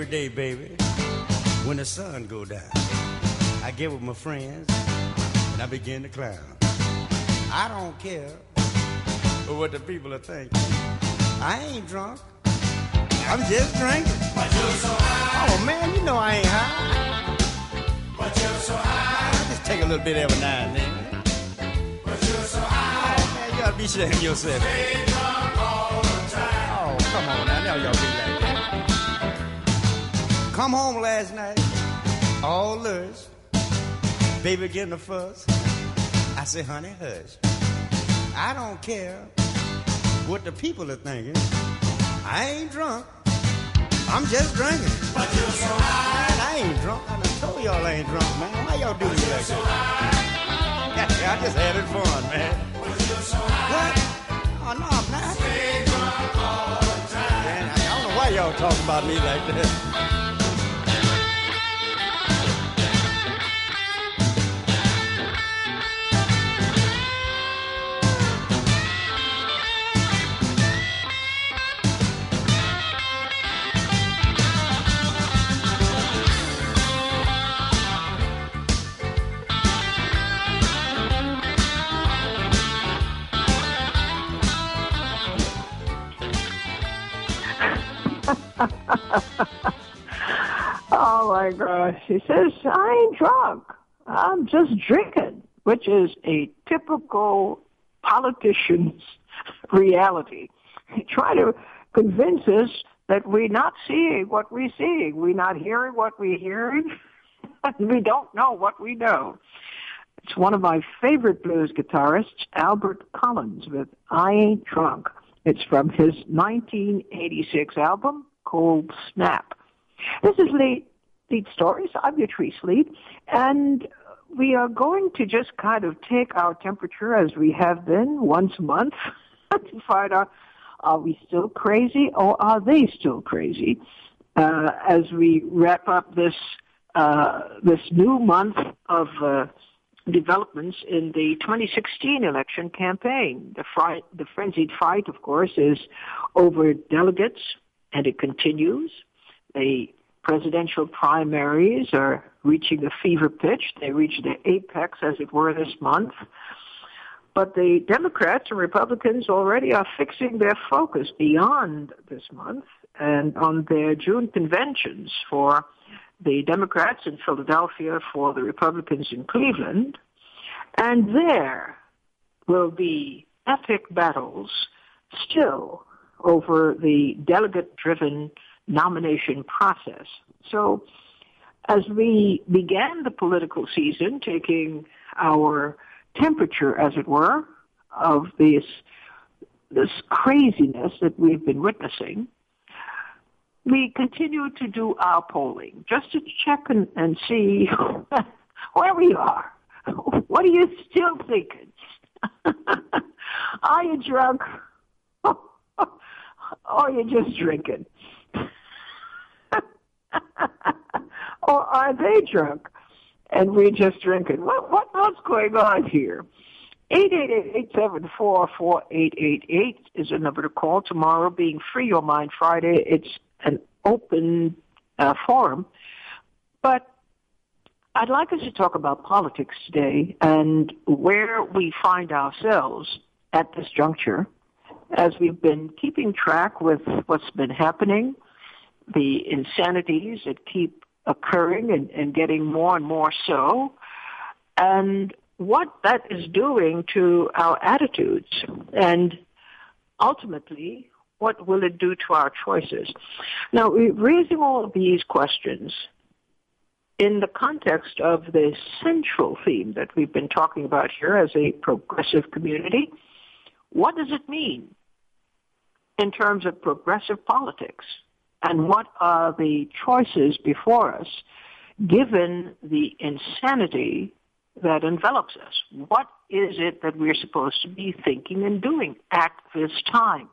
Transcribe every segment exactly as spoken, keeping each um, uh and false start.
day, baby, when the sun go down, I get with my friends and I begin to clown. I don't care what the people are thinking. I ain't drunk. I'm just drinking. But you're so high. Oh, man, you know I ain't high. But you're so high. I just take a little bit every now and then. But you're so high. Oh, man, you ought to be ashamed yourself. Stay drunk all the time. Oh, come on now. Now y'all be like that. Come home last night, all lush. Baby getting a fuss. I say, honey, hush. I don't care what the people are thinking. I ain't drunk. I'm just drinking. But you're so high. Man, I ain't drunk. I done told y'all I ain't drunk, man. Why y'all do me like that? So yeah, I just having fun, man. But you're so high. What? Oh, no, I'm not. Stay drunk all the time. Man, I don't know why y'all talk about me like that. Oh my gosh. He says, I ain't drunk. I'm just drinking, which is a typical politician's reality. He try to convince us that we're not seeing what we're seeing. We're not hearing what we're hearing. We don't know what we know. It's one of my favorite blues guitarists, Albert Collins, with I Ain't Drunk. It's from his nineteen eighty-six album called Snap. This is Lead, Lead Stories. I'm your Tree Sleep, and we are going to just kind of take our temperature as we have been once a month to find out, are we still crazy or are they still crazy uh, as we wrap up this uh, this new month of uh, developments in the twenty sixteen election campaign. The, fri- the frenzied fight, of course, is over delegates, and it continues. The presidential primaries are reaching a fever pitch. They reached their apex, as it were, this month. But the Democrats and Republicans already are fixing their focus beyond this month and on their June conventions for the Democrats in Philadelphia, for the Republicans in Cleveland. And there will be epic battles still over the delegate-driven nomination process. So as we began the political season, taking our temperature, as it were, of this, this craziness that we've been witnessing, we continue to do our polling just to check and, and see where we are. What are you still thinking? Are you drunk? Or are you just drinking? Or are they drunk and we're just drinking? What, what what's going on here? eight eight eight, eight seven four, four eight eight eight is a number to call. Tomorrow, being Free Your Mind Friday, it's an open uh, forum. But I'd like us to talk about politics today and where we find ourselves at this juncture, as we've been keeping track with what's been happening, the insanities that keep occurring and, and getting more and more so, and what that is doing to our attitudes, and ultimately, what will it do to our choices? Now, we're raising all of these questions in the context of the central theme that we've been talking about here as a progressive community. What does it mean in terms of progressive politics? And what are the choices before us, given the insanity that envelops us? What is it that we're supposed to be thinking and doing at this time?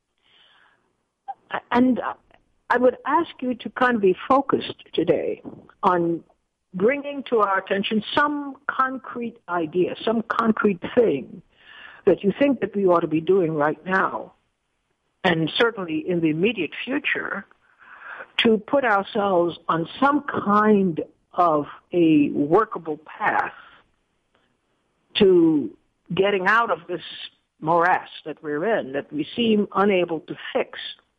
And I would ask you to kind of be focused today on bringing to our attention some concrete idea, some concrete thing that you think that we ought to be doing right now, and certainly in the immediate future, to put ourselves on some kind of a workable path to getting out of this morass that we're in, that we seem unable to fix.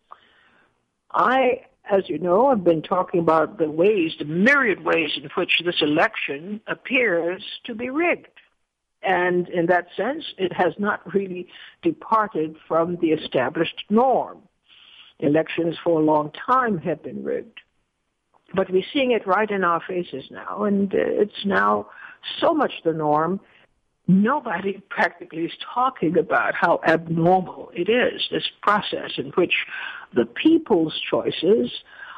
I, as you know, have been talking about the ways, the myriad ways in which this election appears to be rigged. And in that sense, it has not really departed from the established norm. Elections for a long time have been rigged. But we're seeing it right in our faces now, and it's now so much the norm. Nobody practically is talking about how abnormal it is, this process in which the people's choices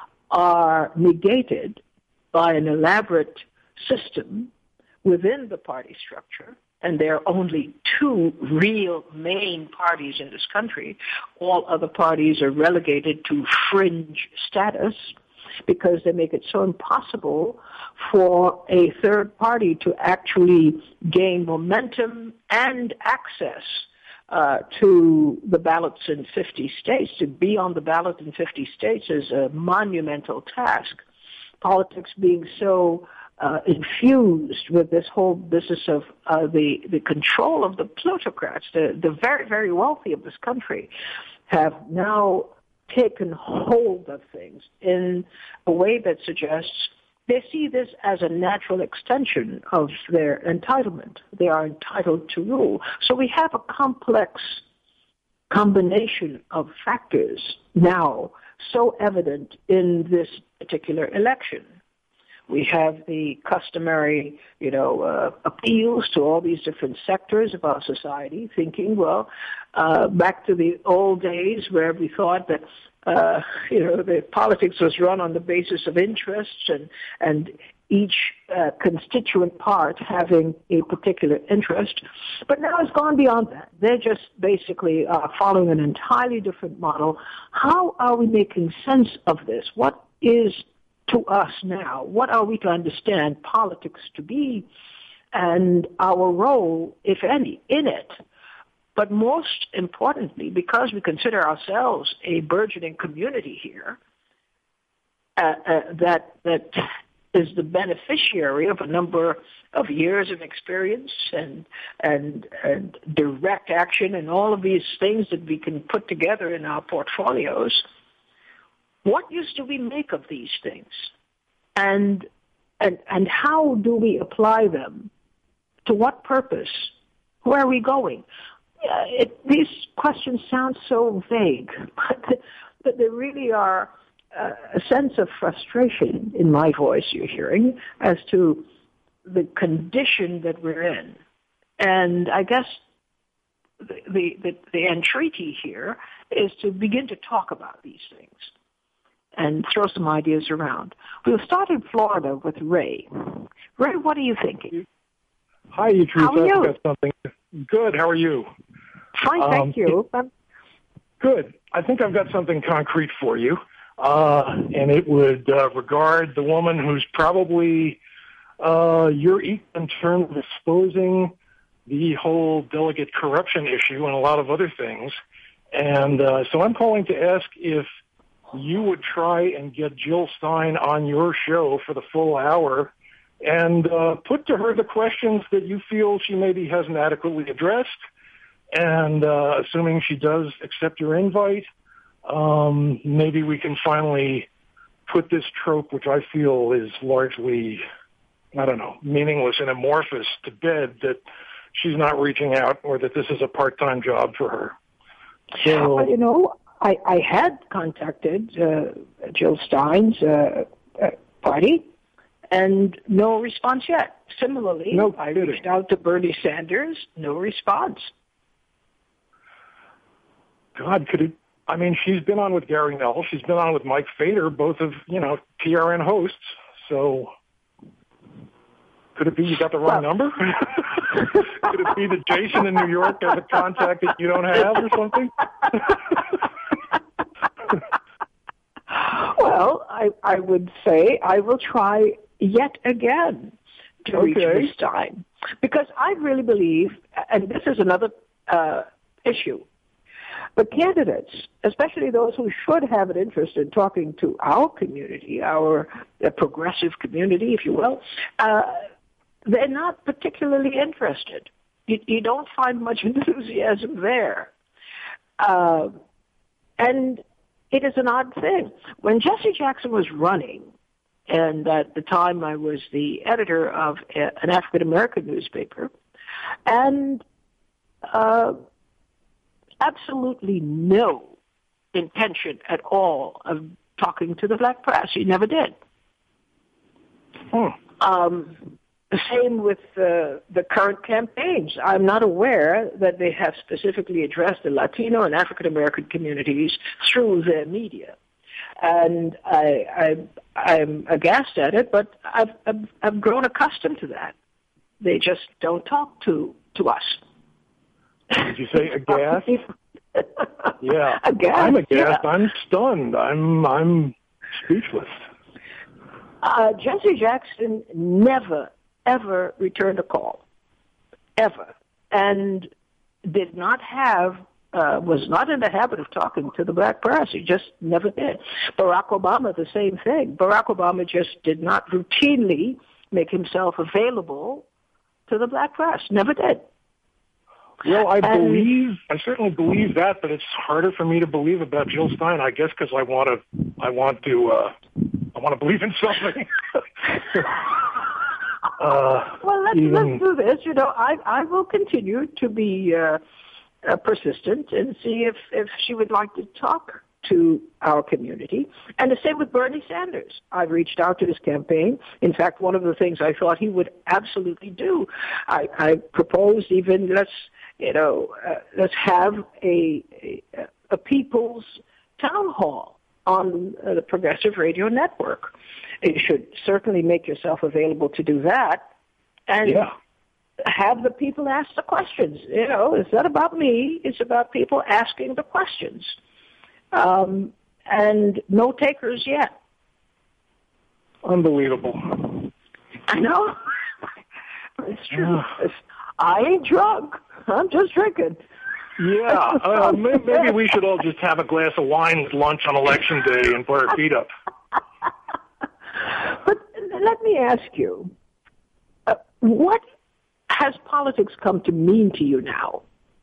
are negated by an elaborate system within the party structure. And there are only two real main parties in this country. All other parties are relegated to fringe status because they make it so impossible for a third party to actually gain momentum and access uh, to the ballots in fifty states. To be on the ballot in fifty states is a monumental task. Politics being so uh, infused with this whole business of uh, the, the control of the plutocrats, the, the very, very wealthy of this country, have now taken hold of things in a way that suggests they see this as a natural extension of their entitlement. They are entitled to rule. So we have a complex combination of factors now so evident in this particular election. We have the customary, you know, uh, appeals to all these different sectors of our society, thinking, well, uh, back to the old days where we thought that, uh, you know, the politics was run on the basis of interests and, and each uh, constituent part having a particular interest. But now it's gone beyond that. They're just basically uh, following an entirely different model. How are we making sense of this? What is to us now? What are we to understand politics to be and our role, if any, in it? But most importantly, because we consider ourselves a burgeoning community here, uh, uh, that that is the beneficiary of a number of years of experience and and and direct action and all of these things that we can put together in our portfolios. What use do we make of these things? And and and how do we apply them? To what purpose? Where are we going? Uh, it, these questions sound so vague, but, but there really are uh, a sense of frustration in my voice you're hearing as to the condition that we're in. And I guess the, the, the, the entreaty here is to begin to talk about these things and throw some ideas around. We'll start in Florida with Ray. Ray, what are you thinking? Hi, you Teresa. How are you? I've got something good. How are you? Fine, thank um, you. Um, Good. I think I've got something concrete for you, uh, and it would uh, regard the woman who's probably uh, your equal in terms of exposing the whole delegate corruption issue and a lot of other things. And uh, so I'm calling to ask if you would try and get Jill Stein on your show for the full hour and uh, put to her the questions that you feel she maybe hasn't adequately addressed. And uh, assuming she does accept your invite, um, maybe we can finally put this trope, which I feel is largely, I don't know, meaningless and amorphous, to bed, that she's not reaching out or that this is a part-time job for her. So, well, you know, I, I had contacted uh, Jill Stein's uh, uh, party, and no response yet. Similarly, no I kidding. reached out to Bernie Sanders, no response. God, could it, I mean, she's been on with Gary Null. She's been on with Mike Fader, both of, you know, T R N hosts. So could it be you got the wrong well, number? Could it be that Jason in New York has a contact that you don't have or something? Well, I, I would say I will try yet again to reach Okay. Miz Stein. Because I really believe, and this is another uh, issue, But candidates, especially those who should have an interest in talking to our community, our uh, progressive community, if you will, uh, they're not particularly interested. You, you don't find much enthusiasm there. Uh, and it is an odd thing. When Jesse Jackson was running, and at the time I was the editor of a, an African-American newspaper, and uh, absolutely no intention at all of talking to the black press. He never did. Hmm. Um, the same with uh, the current campaigns. I'm not aware that they have specifically addressed the Latino and African-American communities through their media. And I, I, I'm aghast at it, but I've, I've, I've grown accustomed to that. They just don't talk to, to us. Did you say aghast? Yeah, aghast, I'm aghast. Yeah. I'm stunned. I'm I'm speechless. Uh, Jesse Jackson never, ever returned a call, ever, and did not have, uh, was not in the habit of talking to the black press. He just never did. Barack Obama, the same thing. Barack Obama just did not routinely make himself available to the black press. Never did. Well, I And- believe, I certainly believe that, but it's harder for me to believe about Jill Stein, I guess, because I want to, I want to, uh, I want to believe in something. uh, Well, let's, even, let's do this. You know, I, I will continue to be uh, uh, persistent and see if, if she would like to talk to our community. And the same with Bernie Sanders. I've reached out to his campaign. In fact, one of the things I thought he would absolutely do, I, I proposed even let's, you know, uh, let's have a, a, a people's town hall on uh, the Progressive Radio Network. You should certainly make yourself available to do that. And yeah. have the people ask the questions. You know, it's not about me. It's about people asking the questions. Um, and no takers yet. Unbelievable. I know. It's true. It's, I ain't drunk. I'm just drinking. Yeah, uh, maybe, maybe we should all just have a glass of wine at lunch on election day and put our feet up. But let me ask you, uh, what has politics come to mean to you now?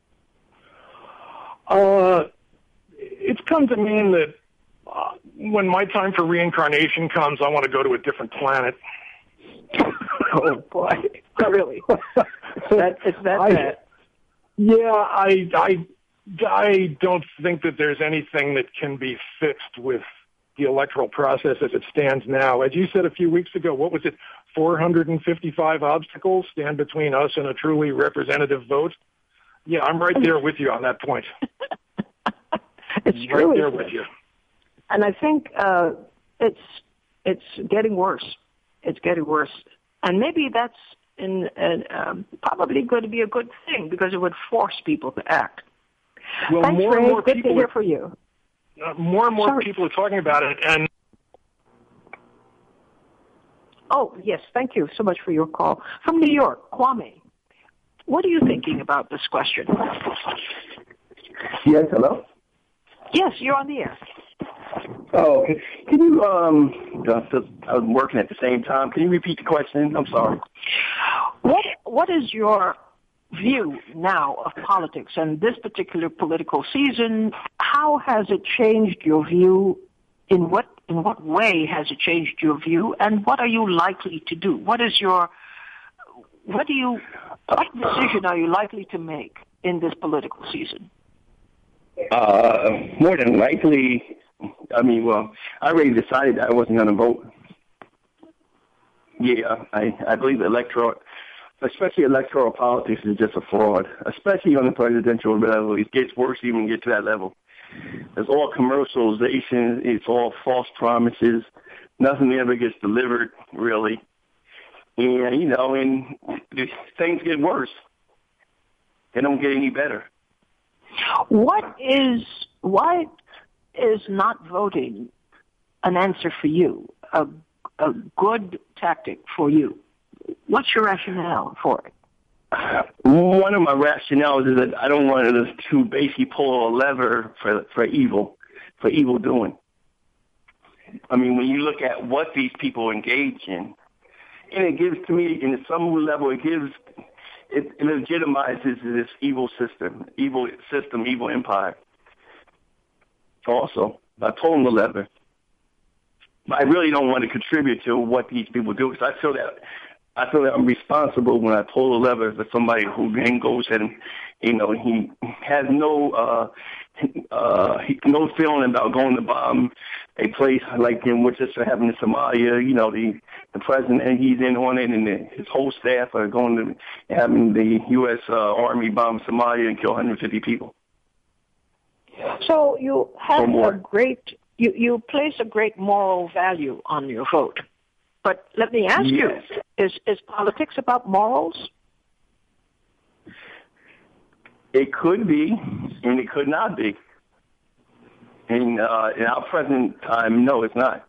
Uh, it's come to mean that uh, when my time for reincarnation comes, I want to go to a different planet. Oh boy, really? It's that, it's that I, bad. Yeah, I, I, I don't think that there's anything that can be fixed with the electoral process as it stands now. As you said a few weeks ago, what was it, four hundred fifty-five obstacles stand between us and a truly representative vote? Yeah, I'm right there with you on that point. It's right true. there with you. And I think uh, it's it's getting worse. It's getting worse. And maybe that's in, in, um, probably going to be a good thing because it would force people to act. Well, Thanks, more Ray. and more Good people to hear are, from you. uh, more and more Sorry. people are talking about it, and Oh, yes. Thank you so much for your call. From New York, Kwame. What are you thinking about this question? Yes, hello? Yes, you're on the air. Oh, okay. Can you, um, just, I was working at the same time. Can you repeat the question? I'm sorry. What What is your view now of politics and this particular political season? How has it changed your view? In what in what way has it changed your view? And what are you likely to do? What is your what do you what decision are you likely to make in this political season? Uh, more than likely, I mean, well, I already decided I wasn't going to vote. Yeah, I, I believe electoral, especially electoral politics is just a fraud, especially on the presidential level. It gets worse even get to that level. It's all commercialization. It's all false promises. Nothing ever gets delivered, really. And, you know, and things get worse. They don't get any better. What is why is not voting an answer for you? A a good tactic for you? What's your rationale for it? Well, one of my rationales is that I don't want to, to basically pull a lever for for evil, for evil doing. I mean, when you look at what these people engage in, and it gives to me, in some level, it gives, it, it legitimizes this evil system, evil system, evil empire. Also, by pulling the lever. But I really don't want to contribute to what these people do, because I feel that I feel that I'm responsible when I pull the lever for somebody who then goes and, you know, he has no uh, uh, no feeling about going to bomb a place like in which this happened in Somalia. You know, the the president, and he's in on it, and the, his whole staff are going to having the U S Uh, Army bomb Somalia and kill one hundred fifty people. So you have a great, you, you place a great moral value on your vote. But let me ask yes. you, is, is politics about morals? It could be, and it could not be. In, uh, in our present time, no, it's not.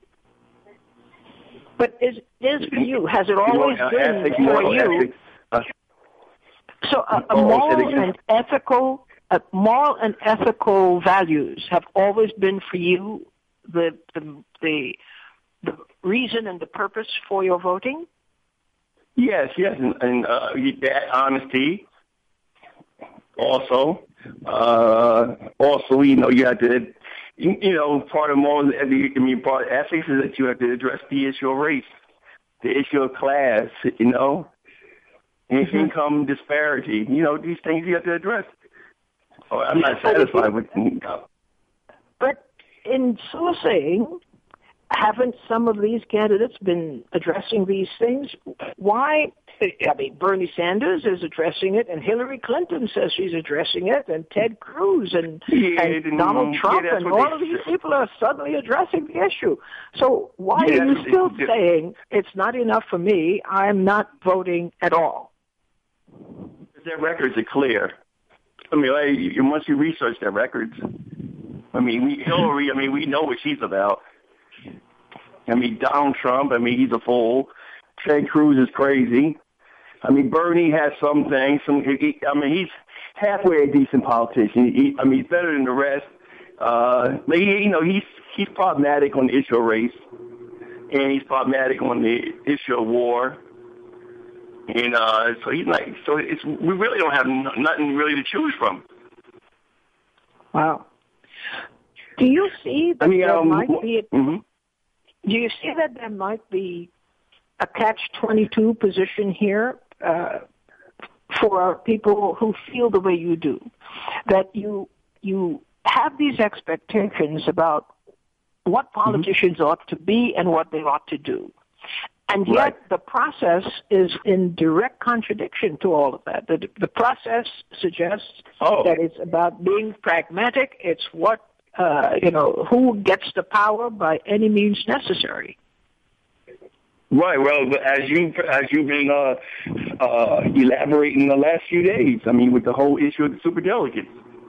But is is for you, has it always you know, been ethic, for you? Ethic, uh, so a, a moral and ethical... Uh, moral and ethical values have always been for you the, the the the reason and the purpose for your voting? Yes, yes, and, and uh, that honesty. Also, uh, also, you know, you have to, you, you know, part of moral, I mean, part of ethics is that you have to address the issue of race, the issue of class, you know, mm-hmm. income disparity. You know, these things you have to address. Oh, I'm not satisfied with no. But in so saying, haven't some of these candidates been addressing these things? Why? I mean, Bernie Sanders is addressing it, and Hillary Clinton says she's addressing it, and Ted Cruz and, yeah, and Donald Trump, yeah, and all of these people are suddenly addressing the issue. So why yeah, are you still saying it's not enough for me, I'm not voting at all? Their records are clear. I mean, like, once you research their records, I mean, we, Hillary, I mean, we know what she's about. I mean, Donald Trump, I mean, he's a fool. Ted Cruz is crazy. I mean, Bernie has some things. Some, he, I mean, he's halfway a decent politician. He, I mean, he's better than the rest. Uh, but he, you know, he's he's problematic on the issue of race, and he's problematic on the issue of war. And uh, so he's like, so it's we really don't have n- nothing really to choose from. Wow. Do you see that I mean, there um, might be? A, mm-hmm. Do you see that there might be a catch twenty-two position here uh, for people who feel the way you do? That you you have these expectations about what politicians mm-hmm. ought to be and what they ought to do. And yet right. the process is in direct contradiction to all of that. The, the process suggests oh. that it's about being pragmatic. It's what, uh, you know, who gets the power by any means necessary. Right. Well, as you as you've been uh, uh, elaborating the last few days, I mean, with the whole issue of the superdelegates,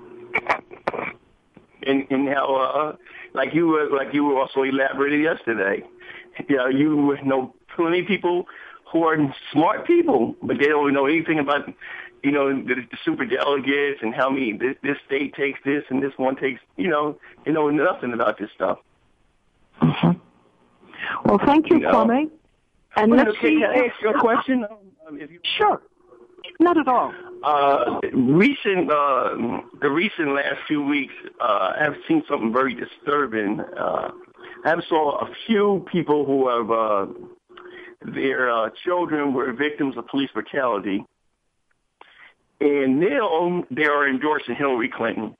and and how uh, like you were like you were also elaborating yesterday. You know, you know plenty of people who are smart people, but they don't know anything about, you know, the, the super delegates and how many this, this state takes this and this one takes, you know, you know nothing about this stuff. Mm-hmm. Well, thank you, you know? Kwame. And well, let's okay, see. Can I ask you a question? Um, if you... Sure. Not at all. Uh, recent, uh, the recent last few weeks, uh, I've seen something very disturbing. Uh, I saw a few people who have uh, their uh, children were victims of police brutality, and now they are endorsing Hillary Clinton.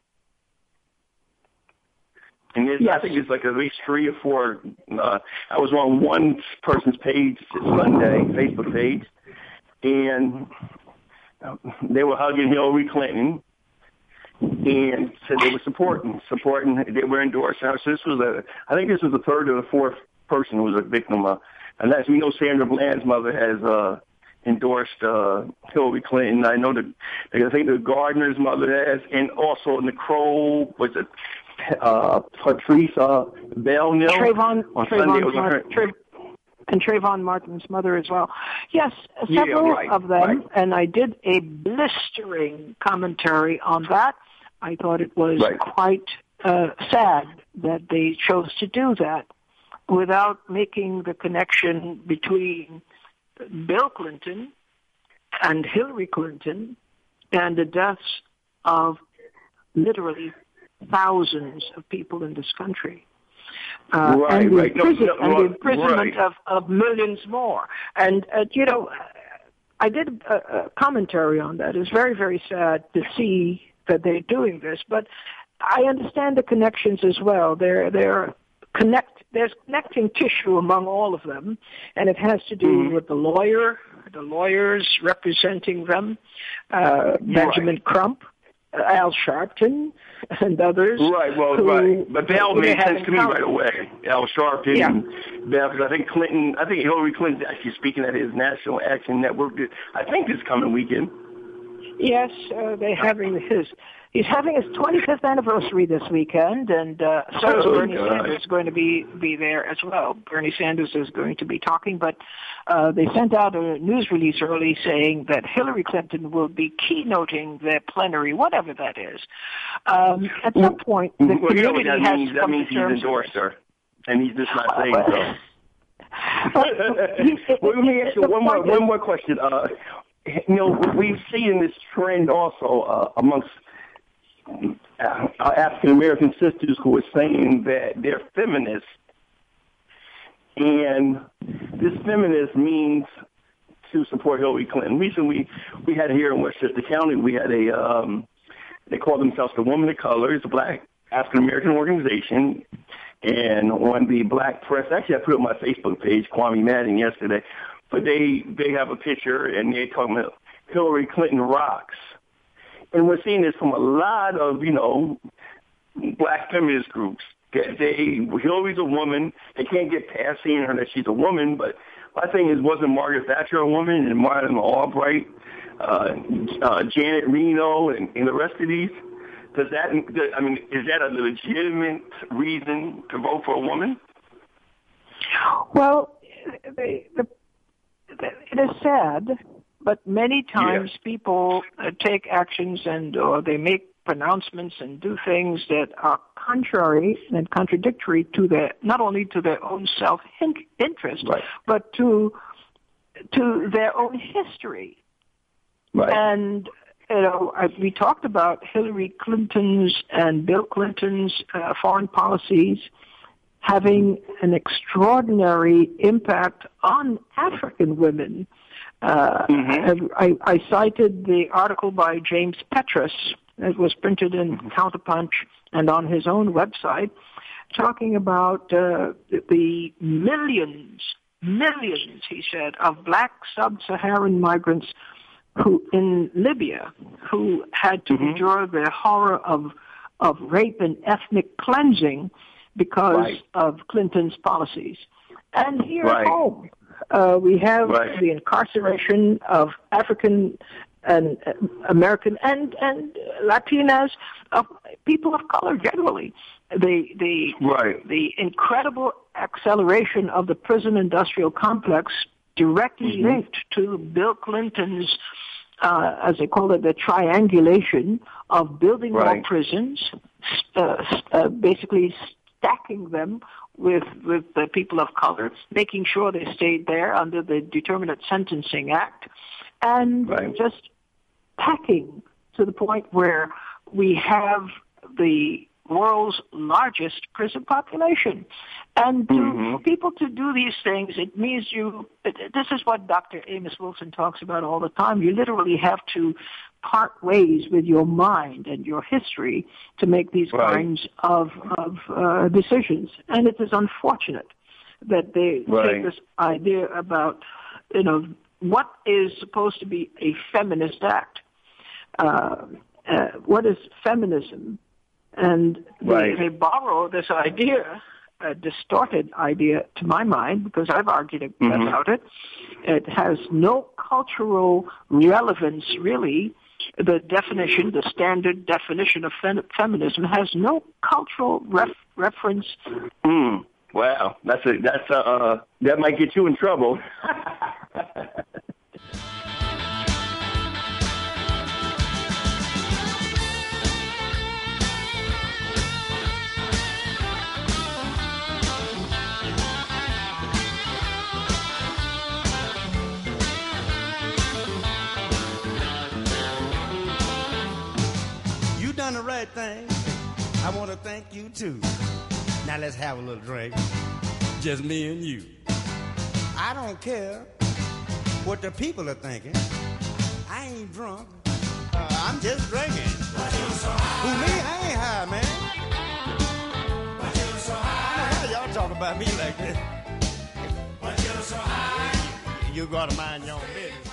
And yes. I think it's like at least three or four. Uh, I was on one person's page Sunday, Facebook page, and they were hugging Hillary Clinton. And said they were supporting, supporting, they were endorsing her. So this was a, I think this was the third or the fourth person who was a victim of, and as we know, Sandra Bland's mother has uh, endorsed uh, Hillary Clinton. I know that, I think the Gardner's mother has, and also Nicole, was it, uh, Patrice uh, Bell? Trayvon, on Trayvon, Sunday, it was her, her. Tra- and Trayvon Martin's mother as well. Yes, several yeah, right, of them, right. and I did a blistering commentary on that. I thought it was right. quite uh, sad that they chose to do that without making the connection between Bill Clinton and Hillary Clinton and the deaths of literally thousands of people in this country. Uh, right, and the, right. imprison- no, no, and the imprisonment right. of, of millions more. And, uh, you know, I did a, a commentary on that. It's very, very sad to see that they're doing this, but I understand the connections as well. They're, they're connect, there's connecting tissue among all of them, and it has to do mm-hmm. with the lawyer, the lawyers representing them, uh, Benjamin right. Crump, Al Sharpton, and others. Right, well, who, right. But Bell made sense to me encountered. right away. Al Sharpton yeah. and Bell, because I think Clinton, I think Hillary Clinton's actually speaking at his National Action Network, I think this coming weekend. Yes, uh, they're having his, he's having his twenty-fifth anniversary this weekend, and uh, so is oh, Bernie God. Sanders going to be, be there as well. Bernie Sanders is going to be talking, but uh, they sent out a news release early saying that Hillary Clinton will be keynoting their plenary, whatever that is. Um, at some point, the well, you know what community that has means? to That come means to he's terms endorsed with her, and he's just not saying uh, so. Well, let me ask you one more, one more question. Uh, you know, we've seen this trend also uh, amongst uh, African American sisters who are saying that they're feminists, and this feminist means to support Hillary Clinton. Recently, we had here in Westchester County, we had a um, they call themselves the Woman of Color. It's a black African American organization. And on the black press, actually I put it on my Facebook page, Kwame Madden, yesterday, but they, they have a picture and they're talking about Hillary Clinton rocks. And we're seeing this from a lot of, you know, black feminist groups. They, they Hillary's a woman. They can't get past seeing her that she's a woman, but my thing is, wasn't Margaret Thatcher a woman, and Madeleine Albright, uh, uh, Janet Reno, and, and the rest of these? Does that, I mean, is that a legitimate reason to vote for a woman? Well, the, the, it is sad, but many times yeah. people uh, take actions and or they make pronouncements and do things that are contrary and contradictory to their, not only to their own self-interest, right. but to to their own history. Right. And you know, we talked about Hillary Clinton's and Bill Clinton's uh, foreign policies having an extraordinary impact on African women. Uh, mm-hmm. I, I cited the article by James Petrus that was printed in mm-hmm. Counterpunch and on his own website, talking about uh, the millions, millions, he said, of black sub-Saharan migrants who in Libya, who had to mm-hmm. endure the horror of of rape and ethnic cleansing because right. of Clinton's policies. And here right. at home, uh, we have right. the incarceration of African and uh, American and and Latinas, of people of color generally. The the right. the incredible acceleration of the prison industrial complex directly mm-hmm. linked to Bill Clinton's, uh, as they call it, the triangulation of building right. more prisons, uh, uh, basically stacking them with with the people of color, making sure they stayed there under the Determinate Sentencing Act, and right. just packing to the point where we have the world's largest prison population. And to, mm-hmm. for people to do these things, it means you, this is what Doctor Amos Wilson talks about all the time. You literally have to part ways with your mind and your history to make these right. kinds of, of uh, decisions. And it is unfortunate that they right. take this idea about, you know, what is supposed to be a feminist act. Uh, uh, what is feminism? And right. they, they borrow this idea, a distorted idea to my mind, because I've argued mm-hmm. about it. It has no cultural relevance, really. The definition, the standard definition of fem- feminism has no cultural ref- reference mm. Wow, that's a that's a uh, that might get you in trouble. You done the right thing. I want to thank you too. Now let's have a little drink. Just me and you. I don't care what the people are thinking. I ain't drunk. Uh, I'm just drinking. Who, me? I ain't high, man. How y'all talk about me like this? You gotta mind your own business.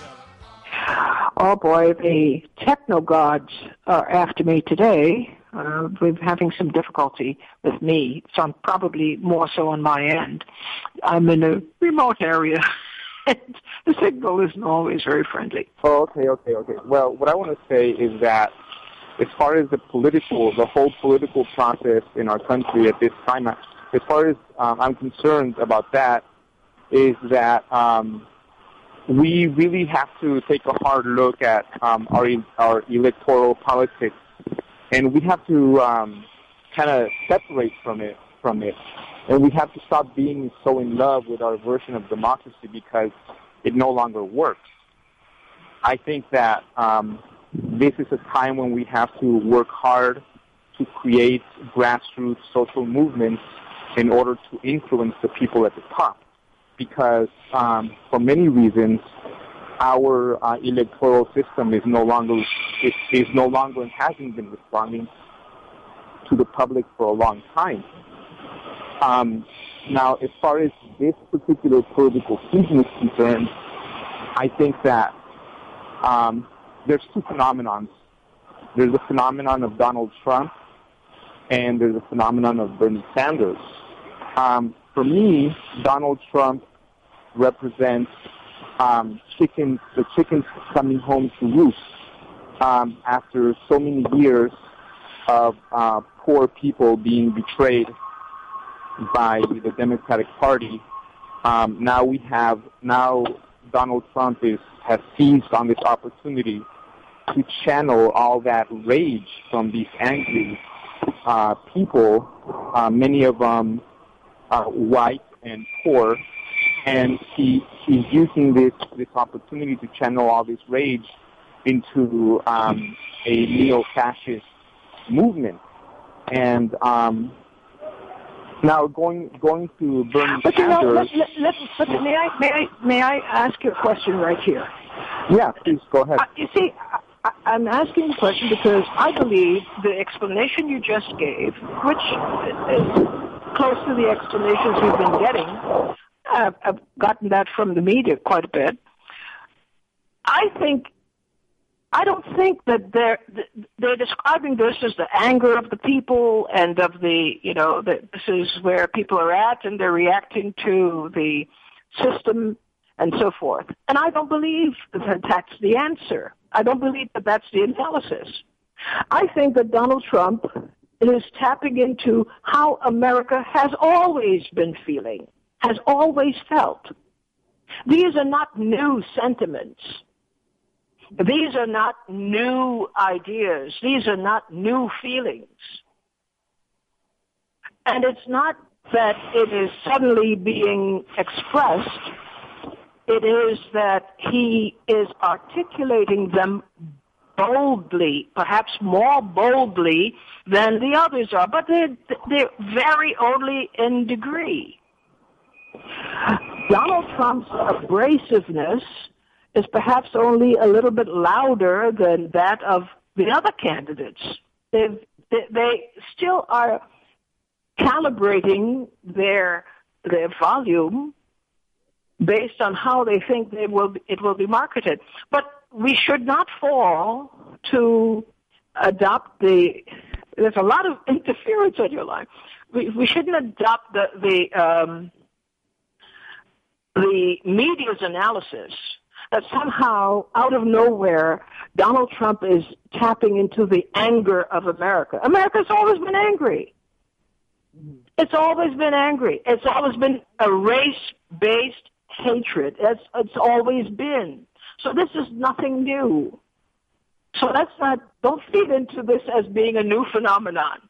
Oh boy, the techno gods are after me today. Uh, we're having some difficulty with me, so I'm probably more so on my end. I'm in a remote area, and the signal isn't always very friendly. Oh, okay, okay, okay. Well, what I want to say is that as far as the political, the whole political process in our country at this time, as far as um, I'm concerned about that, is that um, we really have to take a hard look at um, our our electoral politics. And we have to um, kind of separate from it, from it, and we have to stop being so in love with our version of democracy because it no longer works. I think that um, this is a time when we have to work hard to create grassroots social movements in order to influence the people at the top, because um, for many reasons, our uh, electoral system is no longer is, is no longer and hasn't been responding to the public for a long time. Um, now, as far as this particular political season is concerned, I think that um, there's two phenomenons. There's a phenomenon of Donald Trump, and there's a phenomenon of Bernie Sanders. Um, for me, Donald Trump represents Um, chickens, the chickens coming home to roost um, after so many years of uh, poor people being betrayed by the Democratic Party. Um, now we have now Donald Trump is has seized on this opportunity to channel all that rage from these angry uh, people, uh, many of them uh, white and poor. And he he's using this this opportunity to channel all this rage into um, a neo-fascist movement. And um, now going going to Bernie but Sanders. You know, let, let, let, but may I may I may I ask you a question right here? Yeah, please go ahead. Uh, you see, I, I'm asking the question because I believe the explanation you just gave, which is close to the explanations we've been getting. I've, I've gotten that from the media quite a bit. I think, I don't think that they're they're describing this as the anger of the people and of the, you know, that this is where people are at and they're reacting to the system and so forth. And I don't believe that that's the answer. I don't believe that that's the analysis. I think that Donald Trump is tapping into how America has always been feeling. Has always felt. These are not new sentiments. These are not new ideas. These are not new feelings. And it's not that it is suddenly being expressed. It is that he is articulating them boldly, perhaps more boldly than the others are, but they're, they're very only in degree. Donald Trump's abrasiveness is perhaps only a little bit louder than that of the other candidates. They've, they, they still are calibrating their their volume based on how they think they will be, it will be marketed. But we should not fall to adopt the. There's a lot of interference in your life. We, we shouldn't adopt the the. Um, the media's analysis that somehow, out of nowhere, Donald Trump is tapping into the anger of America. America's always been angry. It's always been angry. It's always been a race-based hatred. It's, it's always been. So this is nothing new. So let's not, don't feed into this as being a new phenomenon.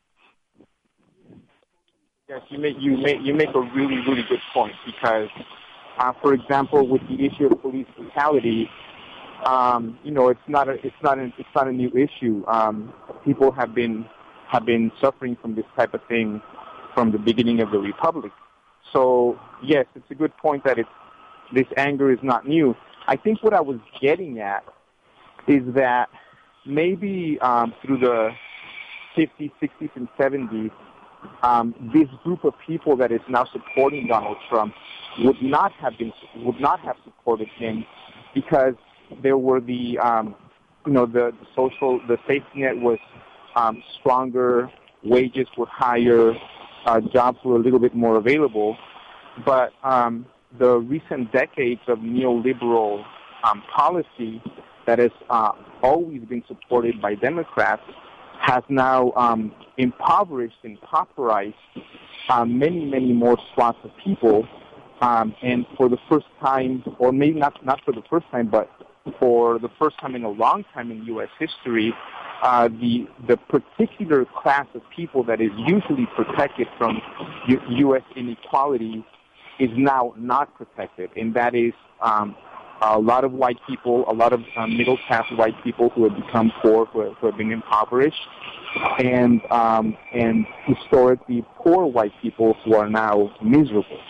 Yes, you make you make you make a really really good point because, uh, for example, with the issue of police brutality, um, you know, it's not a it's not a, it's not a new issue. Um, people have been have been suffering from this type of thing from the beginning of the republic. So yes, it's a good point that it's this anger is not new. I think what I was getting at is that maybe um, through the fifties, sixties, and seventies. Um, this group of people that is now supporting Donald Trump would not have been would not have supported him because there were the um, you know the, the social the safety net was um, stronger, wages were higher, uh, jobs were a little bit more available, but um, the recent decades of neoliberal um, policy that has uh, always been supported by Democrats has now um, impoverished and pauperized uh, many, many more swaths of people. Um, and for the first time, or maybe not, not for the first time, but for the first time in a long time in U S history, uh, the the particular class of people that is usually protected from U- U.S. inequality is now not protected, and that is um, a lot of white people, a lot of um, middle-class white people who have become poor, who have, who have been impoverished, and um, and historically poor white people who are now miserable.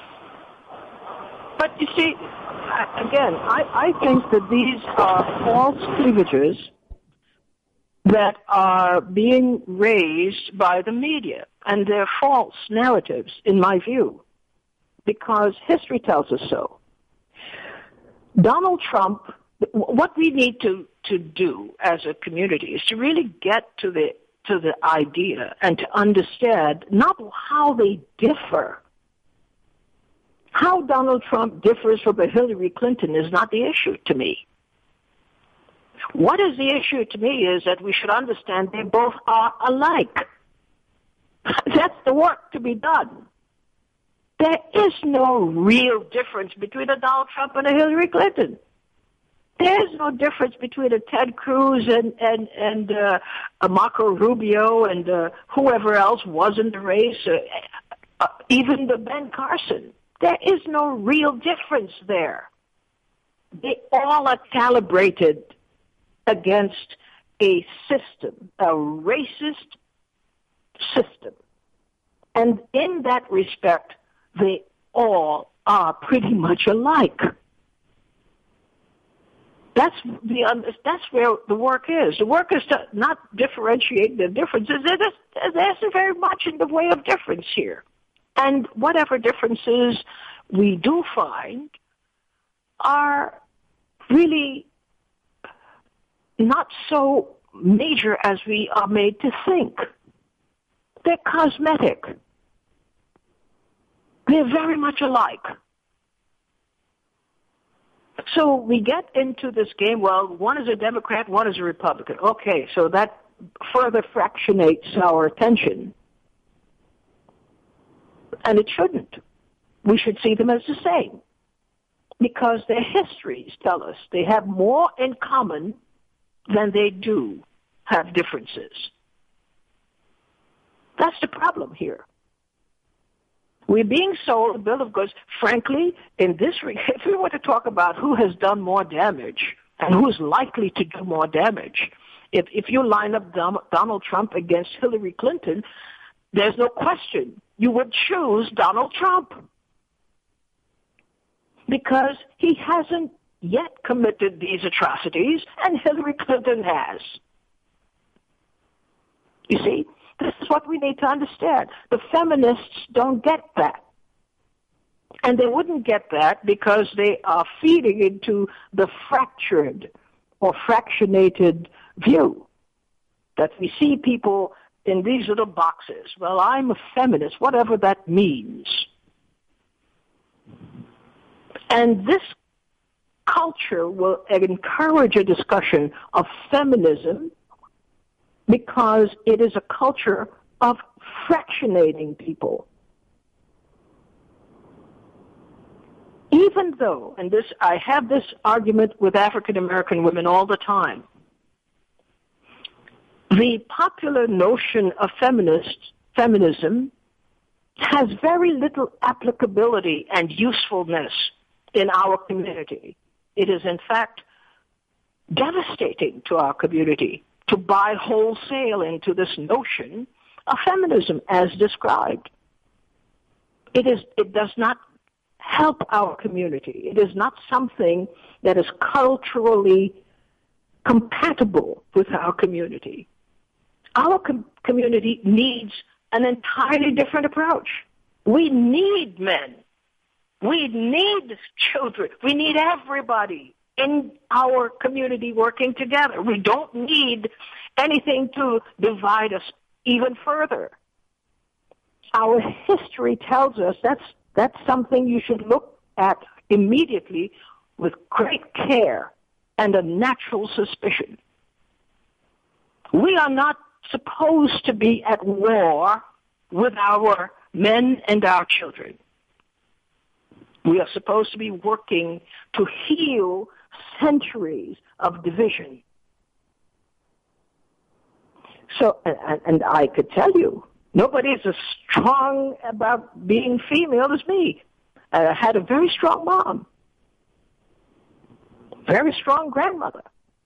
But you see, again, I, I think that these are false cleavages that are being raised by the media, and they're false narratives, in my view, because history tells us so. Donald Trump, what we need to, to do as a community is to really get to the to the idea and to understand not how they differ. How Donald Trump differs from a Hillary Clinton is not the issue to me. What is the issue to me is that we should understand they both are alike. That's the work to be done. There is no real difference between a Donald Trump and a Hillary Clinton. There is no difference between a Ted Cruz and and and uh, a Marco Rubio and uh, whoever else was in the race, uh, uh, even the Ben Carson. There is no real difference there. They all are calibrated against a system, a racist system. And in that respect, they all are pretty much alike. That's the that's where the work is. The work is to not differentiate the differences. There's, there's very much in the way of difference here. And whatever differences we do find are really not so major as we are made to think. They're cosmetic. They're very much alike. So we get into this game, well, one is a Democrat, one is a Republican. Okay, so that further fractionates our attention. And it shouldn't. We should see them as the same. Because their histories tell us they have more in common than they do have differences. That's the problem here. We're being sold a bill of goods. Frankly, in this, if we were to talk about who has done more damage and who's likely to do more damage, if if you line up Donald Trump against Hillary Clinton, there's no question you would choose Donald Trump because he hasn't yet committed these atrocities, and Hillary Clinton has. You see? This is what we need to understand. The feminists don't get that. And they wouldn't get that because they are feeding into the fractured or fractionated view that we see people in these little boxes. Well, I'm a feminist, whatever that means. And this culture will encourage a discussion of feminism because it is a culture of fractionating people. Even though, and this, I have this argument with African American women all the time, the popular notion of feminist, feminism has very little applicability and usefulness in our community. It is, in fact, devastating to our community to buy wholesale into this notion of feminism as described. It is, it does not help our community. It is not something that is culturally compatible with our community. Our com- community needs an entirely different approach. We need men. We need children. We need everybody in our community working together. We don't need anything to divide us even further. Our history tells us that's that's something you should look at immediately with great care and a natural suspicion. We are not supposed to be at war with our men and our children. We are supposed to be working to heal centuries of division. So, and, and I could tell you, nobody is as strong about being female as me. I had a very strong mom, very strong grandmother.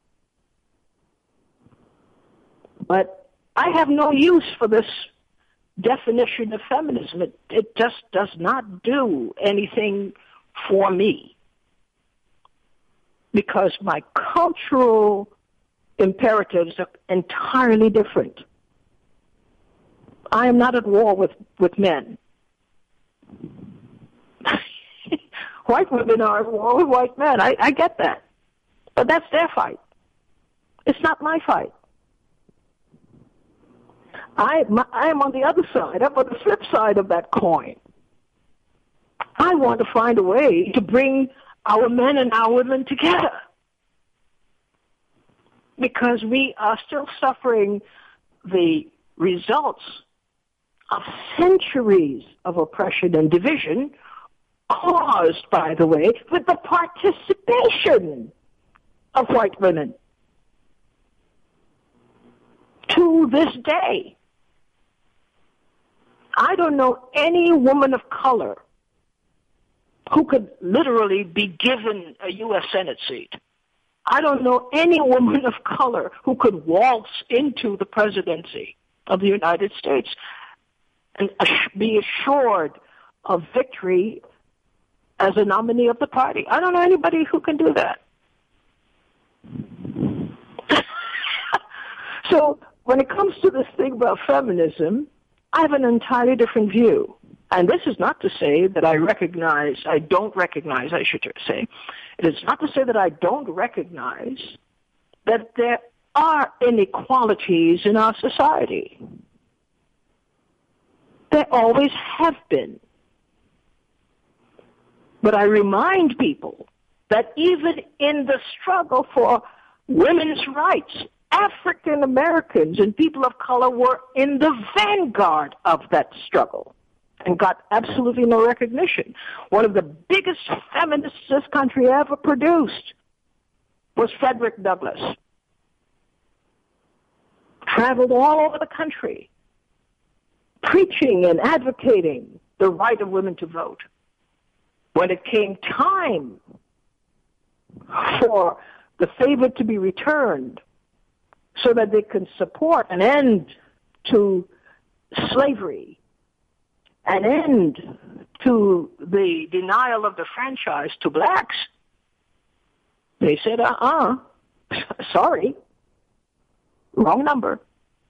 But I have no use for this definition of feminism. It, it just does not do anything for me, because my cultural imperatives are entirely different. I am not at war with, with men. White women are at war with white men. I, I get that. But that's their fight. It's not my fight. I, my, I am on the other side. I'm on the flip side of that coin. I want to find a way to bring our men and our women together, because we are still suffering the results of centuries of oppression and division, caused, by the way, with the participation of white women. To this day, I don't know any woman of color who could literally be given a U S Senate seat. I don't know any woman of color who could waltz into the presidency of the United States and be assured of victory as a nominee of the party. I don't know anybody who can do that. So when it comes to this thing about feminism, I have an entirely different view. And this is not to say that I recognize, I don't recognize, I should say, it is not to say that I don't recognize that there are inequalities in our society. There always have been. But I remind people that even in the struggle for women's rights, African Americans and people of color were in the vanguard of that struggle and got absolutely no recognition. One of the biggest feminists this country ever produced was Frederick Douglass. Traveled all over the country, preaching and advocating the right of women to vote. When it came time for the favor to be returned so that they can support an end to slavery, an end to the denial of the franchise to blacks, they said, uh-uh, sorry, wrong number.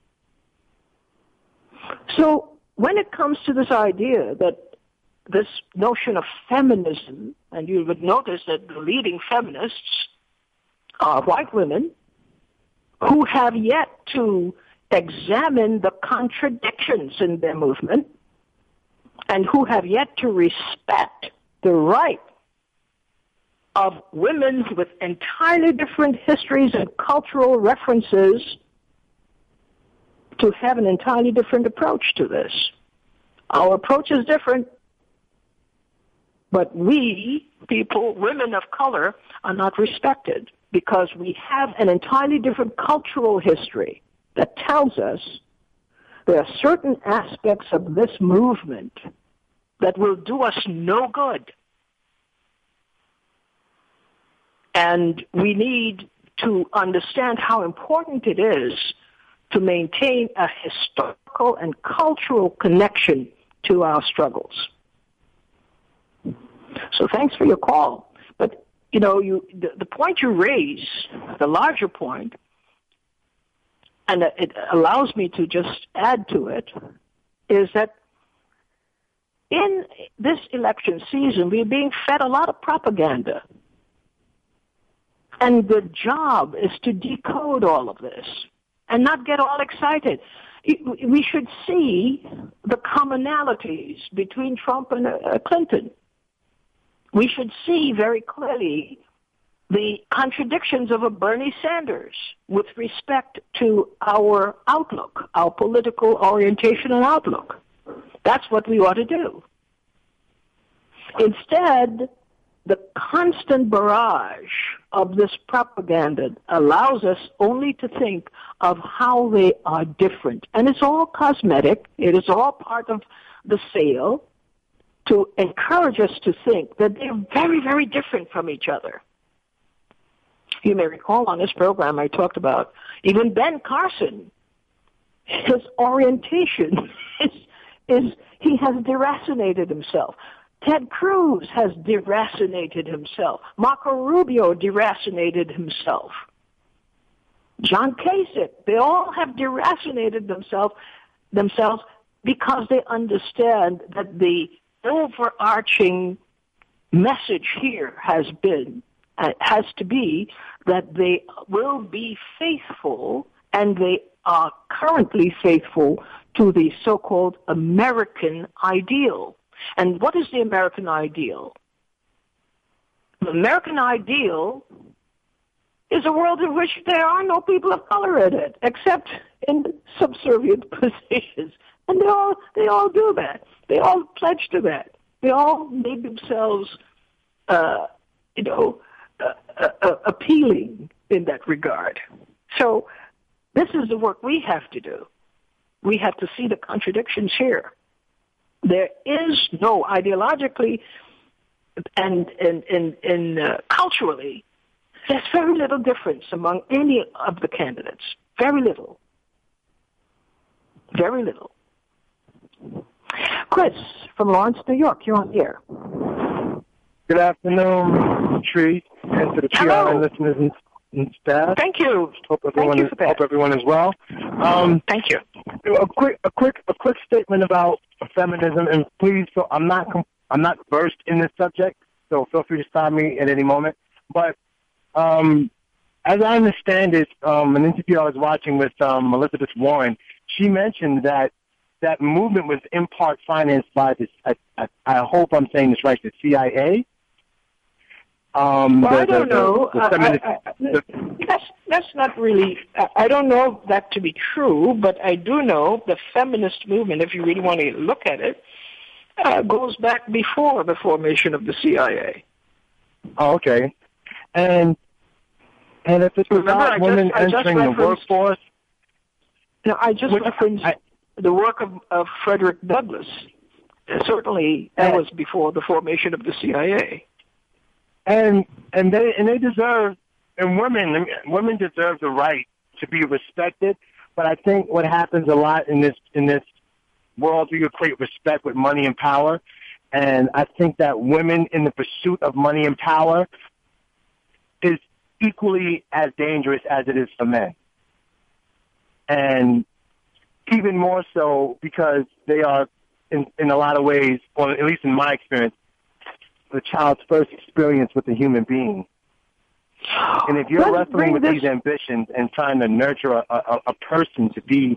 So when it comes to this idea that this notion of feminism, and you would notice that the leading feminists are white women who have yet to examine the contradictions in their movement and who have yet to respect the right of women with entirely different histories and cultural references to have an entirely different approach to this. Our approach is different, but we, people, women of color, are not respected because we have an entirely different cultural history that tells us there are certain aspects of this movement that will do us no good. And we need to understand how important it is to maintain a historical and cultural connection to our struggles. So thanks for your call. But, you know, you the, the point you raise, the larger point, and it allows me to just add to it, is that in this election season, we're being fed a lot of propaganda. And the job is to decode all of this and not get all excited. We should see the commonalities between Trump and uh, Clinton. We should see very clearly the contradictions of a Bernie Sanders with respect to our outlook, our political orientation and outlook. That's what we ought to do. Instead, the constant barrage of this propaganda allows us only to think of how they are different. And it's all cosmetic. It is all part of the sale to encourage us to think that they're very, very different from each other. You may recall on this program I talked about even Ben Carson. His orientation is, is he has deracinated himself. Ted Cruz has deracinated himself. Marco Rubio deracinated himself. John Kasich, they all have deracinated themselves themselves because they understand that the overarching message here has been, uh, has to be that they will be faithful, and they are currently faithful to the so-called American ideal. And what is the American ideal? The American ideal is a world in which there are no people of color in it, except in subservient positions. And they all they all do that. They all pledge to that. They all made themselves, uh, you know, uh, uh, appealing in that regard. So this is the work we have to do. We have to see the contradictions here. There is no ideologically and in in, in uh, culturally, there's very little difference among any of the candidates. Very little. Very little. Chris from Lawrence, New York, you're on the air. Good afternoon, Tree, and to the P R N listeners and, and staff. Thank you. Hope everyone Thank you is, for that. hope everyone is well. Um, Thank you. A quick, a quick, a quick statement about feminism, and please, so I'm not, I'm not versed in this subject, so feel free to stop me at any moment. But um, as I understand it, um, an interview I was watching with um, Elizabeth Warren, she mentioned that that movement was in part financed by this. I, I, I hope I'm saying this right. The C I A. Um, well, the, I don't the, know. The, the feminist, I, I, the, that's that's not really. I don't know that to be true, but I do know the feminist movement, if you really want to look at it, uh, goes back before the formation of the C I A. Oh, okay. And and if it's Remember, about I women just, I just entering the workforce, no, I just which, referenced I, the work of, of Frederick Douglass. Uh, certainly, that and, was before the formation of the C I A. And and they and they deserve, and women women deserve the right to be respected. But I think what happens a lot in this in this world, we equate respect with money and power. And I think that women in the pursuit of money and power is equally as dangerous as it is for men. And even more so because they are, in, in a lot of ways, or at least in my experience, the child's first experience with a human being. And if you're Let's wrestling with this... these ambitions and trying to nurture a, a, a person to be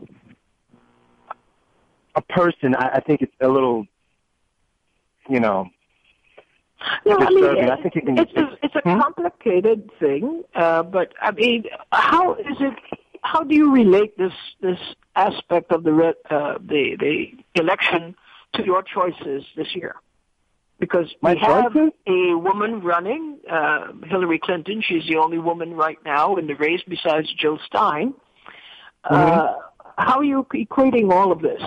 a person, I, I think it's a little, you know, No, I mean, disturbing. I think it can, it's a, it's a hmm? complicated thing, uh, but I mean, how is it? How do you relate this this aspect of the re- uh, the the election to your choices this year? Because My we have choices? a woman running, uh, Hillary Clinton. She's the only woman right now in the race besides Jill Stein. Mm-hmm. Uh, how are you equating all of this?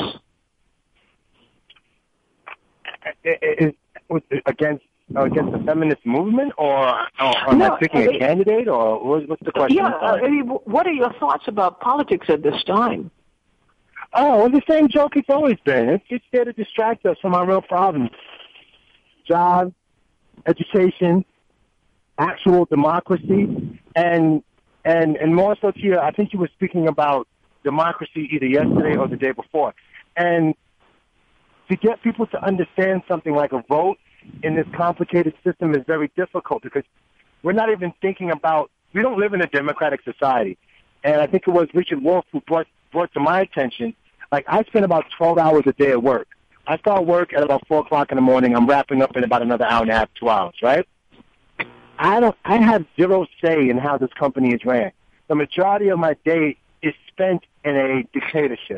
Is, is, against against the feminist movement, or, or am No, I picking uh, a candidate, or what's, what's the question? Yeah, uh, I mean, what are your thoughts about politics at this time? Oh, well, the same joke it's always been. It's just there to distract us from our real problems. Jobs, education, actual democracy, and and and more so to you, I think you were speaking about democracy either yesterday or the day before. And to get people to understand something like a vote in this complicated system is very difficult because we're not even thinking about, we don't live in a democratic society. And I think it was Richard Wolff who brought, brought to my attention, like I spend about twelve hours a day at work. I start work at about four o'clock in the morning. I'm wrapping up in about another hour and a half, two hours, right? I don't, I have zero say in how this company is ran. The majority of my day is spent in a dictatorship.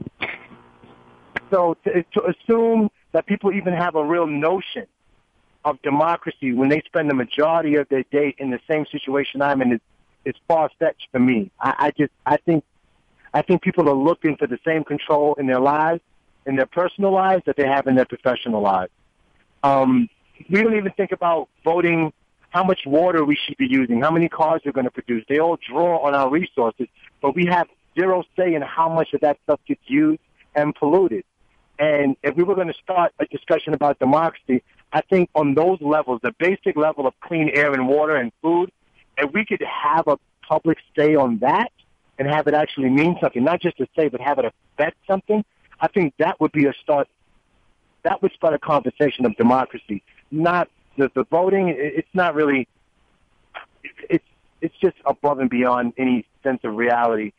So to, to assume that people even have a real notion of democracy when they spend the majority of their day in the same situation I'm in is, is far-fetched for me. I, I just, I think, I think people are looking for the same control in their lives, in their personal lives, that they have in their professional lives. Um, we don't even think about voting, how much water we should be using, how many cars we're going to produce. They all draw on our resources, but we have zero say in how much of that stuff gets used and polluted. And if we were going to start a discussion about democracy, I think on those levels, the basic level of clean air and water and food, if we could have a public say on that and have it actually mean something, not just to say, but have it affect something, I think that would be a start. That would start a conversation of democracy. Not the, the voting. It's not really. It's it's just above and beyond any sense of reality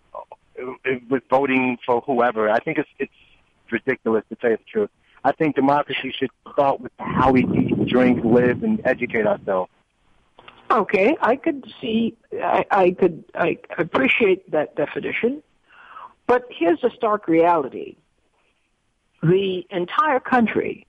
with voting for whoever. I think it's it's ridiculous, to tell you the truth. I think democracy should start with how we eat, drink, live, and educate ourselves. Okay, I could see, I, I could, I appreciate that definition, but here's the stark reality. The entire country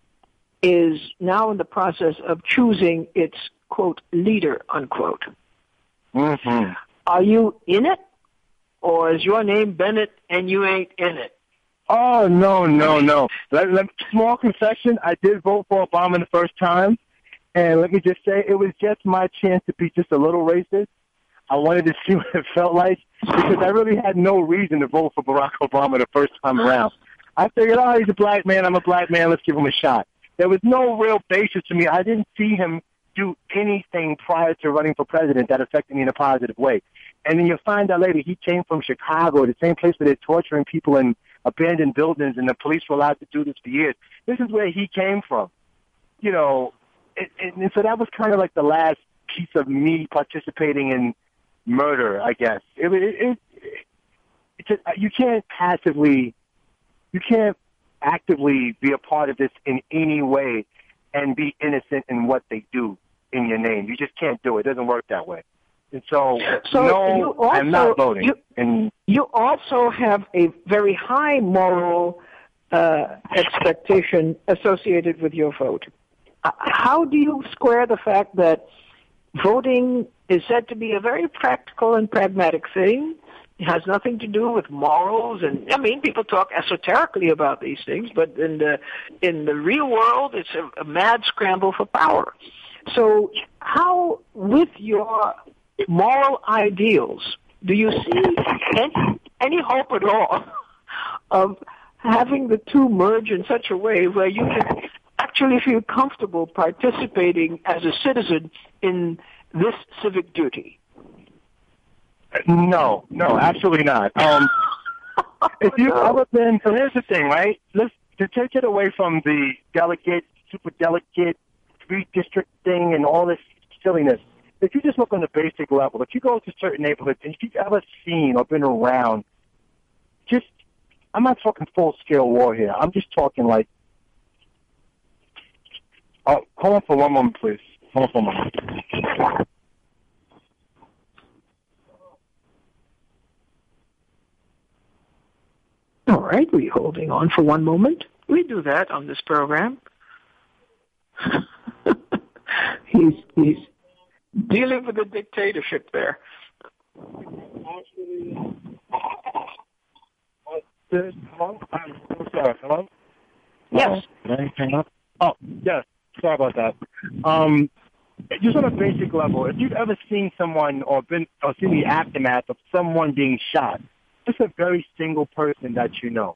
is now in the process of choosing its, quote, leader, unquote. Mm-hmm. Are you in it, or is your name Bennett and you ain't in it? Oh, no, no, no. Let, let, small confession, I did vote for Obama the first time. And let me just say, it was just my chance to be just a little racist. I wanted to see what it felt like because I really had no reason to vote for Barack Obama the first time around. I figured, oh, he's a black man. I'm a black man. Let's give him a shot. There was no real basis to me. I didn't see him do anything prior to running for president that affected me in a positive way. And then you find out later he came from Chicago, the same place where they're torturing people in abandoned buildings, and the police were allowed to do this for years. This is where he came from. You know, it, it, and so that was kind of like the last piece of me participating in murder, I guess. It, it, it, it just, you can't passively, you can't actively be a part of this in any way and be innocent in what they do in your name. You just can't do it. It doesn't work that way. And so, so no, also, I'm not voting. You, and you also have a very high moral uh, expectation associated with your vote. Uh, how do you square the fact that voting is said to be a very practical and pragmatic thing? It has nothing to do with morals, and I mean, people talk esoterically about these things, but in the in the real world, it's a, a mad scramble for power. So, how, with your moral ideals, do you see any, any hope at all of having the two merge in such a way where you can actually feel comfortable participating as a citizen in this civic duty? No, no, absolutely not. Um, if you've ever been, so here's the thing, right? Let's to take it away from the delegate, super delegate, three district thing and all this silliness. If you just look on the basic level, if you go to certain neighborhoods and if you've ever seen or been around, just, I'm not talking full-scale war here. I'm just talking like, oh, hold on for one moment, please. Hold on for a moment. right, we're holding on for one moment. We do that on this program. he's he's dealing with a dictatorship there. Actually, hello? I'm sorry. Hello? Yes. Did I hang up? Oh, yes. Sorry about that. Um, just on a basic level, if you've ever seen someone or been or seen the aftermath of someone being shot, just a very single person that you know.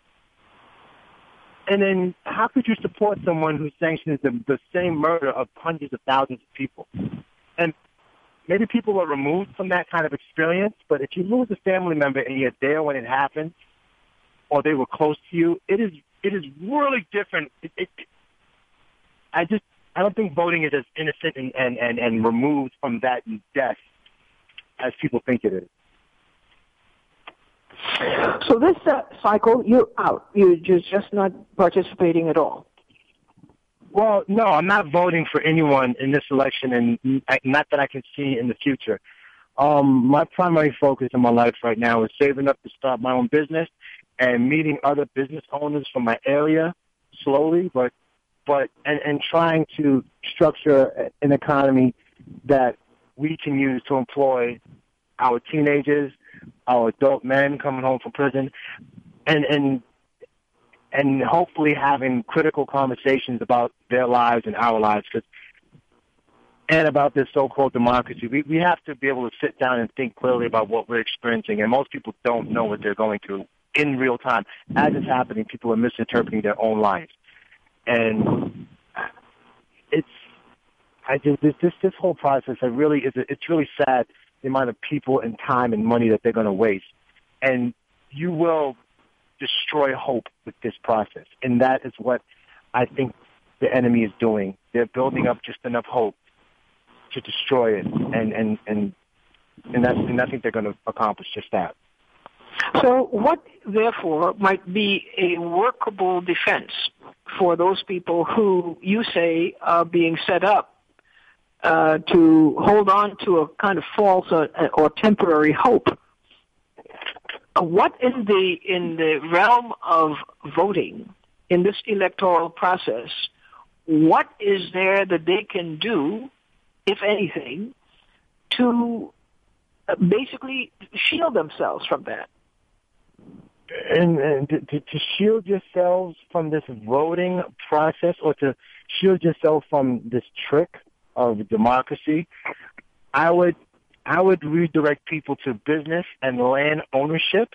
And then how could you support someone who sanctions the, the same murder of hundreds of thousands of people? And maybe people are removed from that kind of experience, but if you lose a family member and you're there when it happens, or they were close to you, it is it is really different. It, it, I just I don't think voting is as innocent and, and, and, and removed from that death as people think it is. So this uh, cycle, you're out. You're just, just not participating at all. Well, no, I'm not voting for anyone in this election, and not that I can see in the future. Um, my primary focus in my life right now is saving up to start my own business and meeting other business owners from my area slowly, but but and, and trying to structure an economy that we can use to employ our teenagers, our adult men coming home from prison, and and and hopefully having critical conversations about their lives and our lives, because and about this so-called democracy. We we have to be able to sit down and think clearly about what we're experiencing, and most people don't know what they're going through in real time. As it's happening, people are misinterpreting their own lives. And it's, I just, this, this, this whole process, I really, is it's really sad the amount of people and time and money that they're going to waste. And you will destroy hope with this process. And that is what I think the enemy is doing. They're building up just enough hope to destroy it. And, and, and, and, that's, and I think they're going to accomplish just that. So what, therefore, might be a workable defense for those people who you say are being set up uh, to hold on to a kind of false or, or temporary hope? Uh, what in the in the realm of voting in this electoral process, what is there that they can do, if anything, to uh, basically shield themselves from that? And, and to, to shield yourselves from this voting process, or to shield yourself from this trick of democracy, I would I would redirect people to business and land ownership.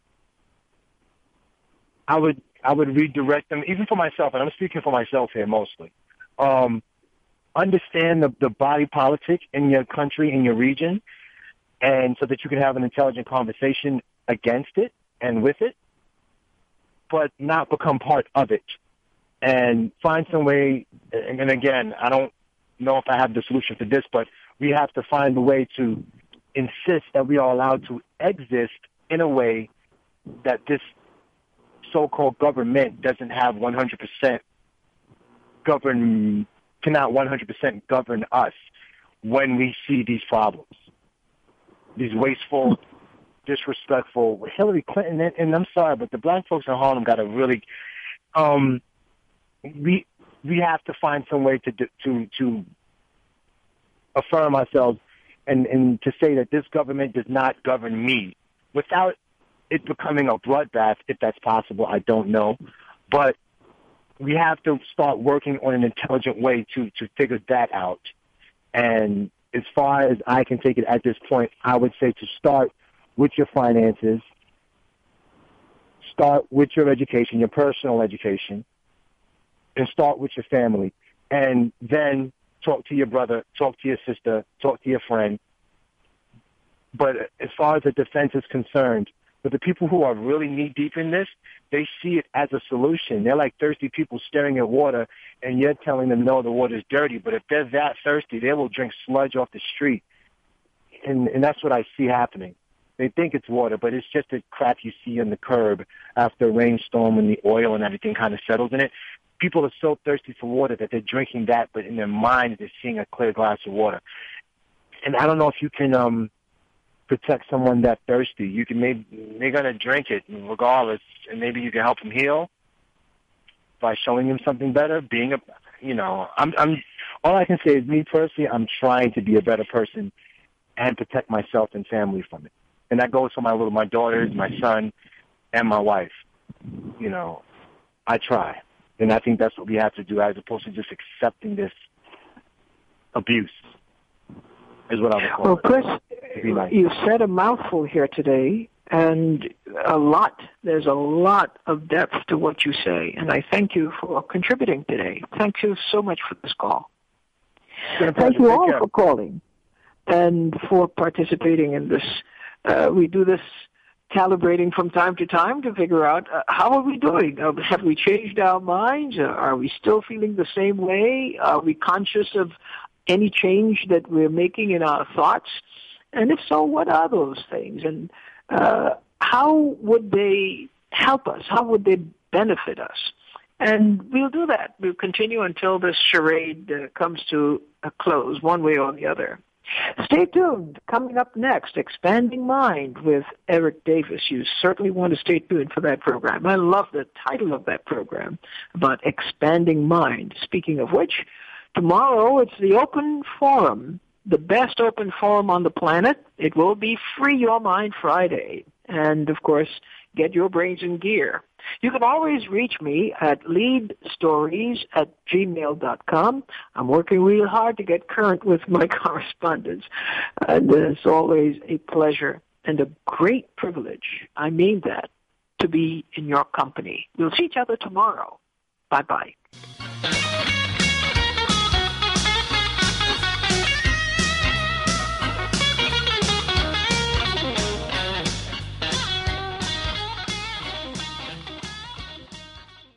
I would I would redirect them, even for myself, and I'm speaking for myself here mostly. Um, understand the, the body politic in your country, in your region, and so that you can have an intelligent conversation against it and with it, but not become part of it. And find some way, and, and again, I don't know if I have the solution for this, but we have to find a way to insist that we are allowed to exist in a way that this so-called government doesn't have one hundred percent govern, cannot one hundred percent govern us when we see these problems, these wasteful, disrespectful. Hillary Clinton, and, and I'm sorry, but the black folks in Harlem got to really, um, we we have to find some way to to to affirm ourselves and, and to say that this government does not govern me without it becoming a bloodbath, if that's possible. I don't know, but we have to start working on an intelligent way to to figure that out. And as far as I can take it at this point, I would say to start with your finances, start with your education, your personal education, and start with your family. And then talk to your brother, talk to your sister, talk to your friend. But as far as the defense is concerned, but the people who are really knee-deep in this, they see it as a solution. They're like thirsty people staring at water, and you're telling them, no, the water's dirty. But if they're that thirsty, they will drink sludge off the street. And, and that's what I see happening. They think it's water, but it's just the crap you see on the curb after a rainstorm when the oil and everything kind of settles in it. People are so thirsty for water that they're drinking that, but in their mind they're seeing a clear glass of water. And I don't know if you can um, protect someone that thirsty. You can maybe they're gonna drink it regardless, and maybe you can help them heal by showing him something better. Being a, you know, I'm, I'm. All I can say is, me personally, I'm trying to be a better person and protect myself and family from it. And that goes for my little, my daughters, my son, and my wife. You know, I try, and I think that's what we have to do, as opposed to just accepting this abuse. Is what I would call well, it. Chris, Nice. you said a mouthful here today, and a lot. There's a lot of depth to what you say, and I thank you for contributing today. Thank you so much for this call. Thank you all for calling and for participating in this. Uh, we do this calibrating from time to time to figure out uh, how are we doing? Uh, have we changed our minds? Uh, are we still feeling the same way? Are we conscious of any change that we're making in our thoughts? And if so, what are those things? And uh, how would they help us? How would they benefit us? And we'll do that. We'll continue until this charade uh, comes to a close, one way or the other. Stay tuned. Coming up next, Expanding Mind with Eric Davis. You certainly want to stay tuned for that program. I love the title of that program, about expanding mind. Speaking of which, tomorrow it's the Open Forum, the best open forum on the planet. It will be Free Your Mind Friday. And, of course, get your brains in gear. You can always reach me at leadstories at gmail dot com. I'm working real hard to get current with my correspondence. And it's always a pleasure and a great privilege, I mean that, to be in your company. We'll see each other tomorrow. Bye-bye.